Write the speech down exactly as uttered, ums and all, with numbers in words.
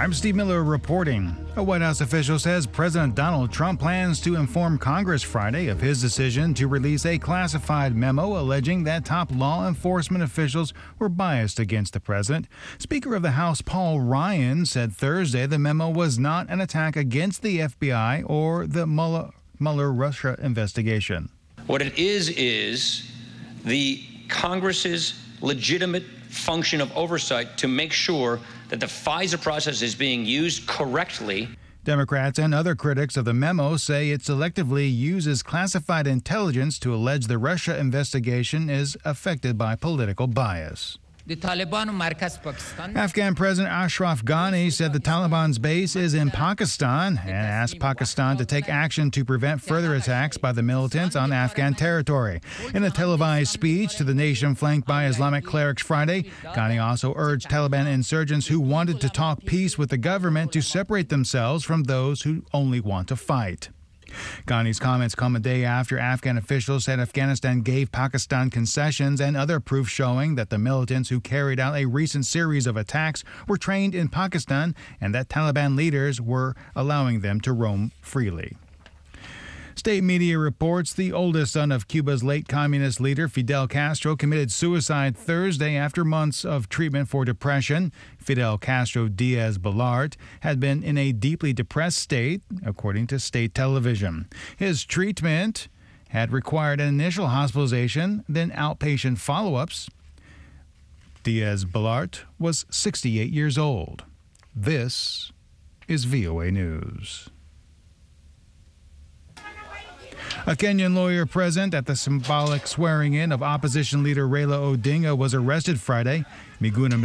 I'm Steve Miller reporting. A White House official says President Donald Trump plans to inform Congress Friday of his decision to release a classified memo alleging that top law enforcement officials were biased against the president. Speaker of the House Paul Ryan said Thursday the memo was not an attack against the F B I or the Mueller, Mueller Russia investigation. What it is is the Congress's legitimate function of oversight to make sure that the FISA process is being used correctly. Democrats and other critics of the memo say it selectively uses classified intelligence to allege the Russia investigation is affected by political bias. Afghan President Ashraf Ghani said the Taliban's base is in Pakistan and asked Pakistan to take action to prevent further attacks by the militants on Afghan territory. In a televised speech to the nation flanked by Islamic clerics Friday, Ghani also urged Taliban insurgents who wanted to talk peace with the government to separate themselves from those who only want to fight. Ghani's comments come a day after Afghan officials said Afghanistan gave Pakistan concessions and other proof showing that the militants who carried out a recent series of attacks were trained in Pakistan and that Taliban leaders were allowing them to roam freely. State media reports the oldest son of Cuba's late communist leader Fidel Castro committed suicide Thursday after months of treatment for depression. Fidel Castro Diaz-Balart had been in a deeply depressed state, according to state television. His treatment had required an initial hospitalization, then outpatient follow-ups. Diaz-Balart was sixty-eight years old. This is V O A News. A Kenyan lawyer present at the symbolic swearing-in of opposition leader Raila Odinga was arrested Friday. Miguna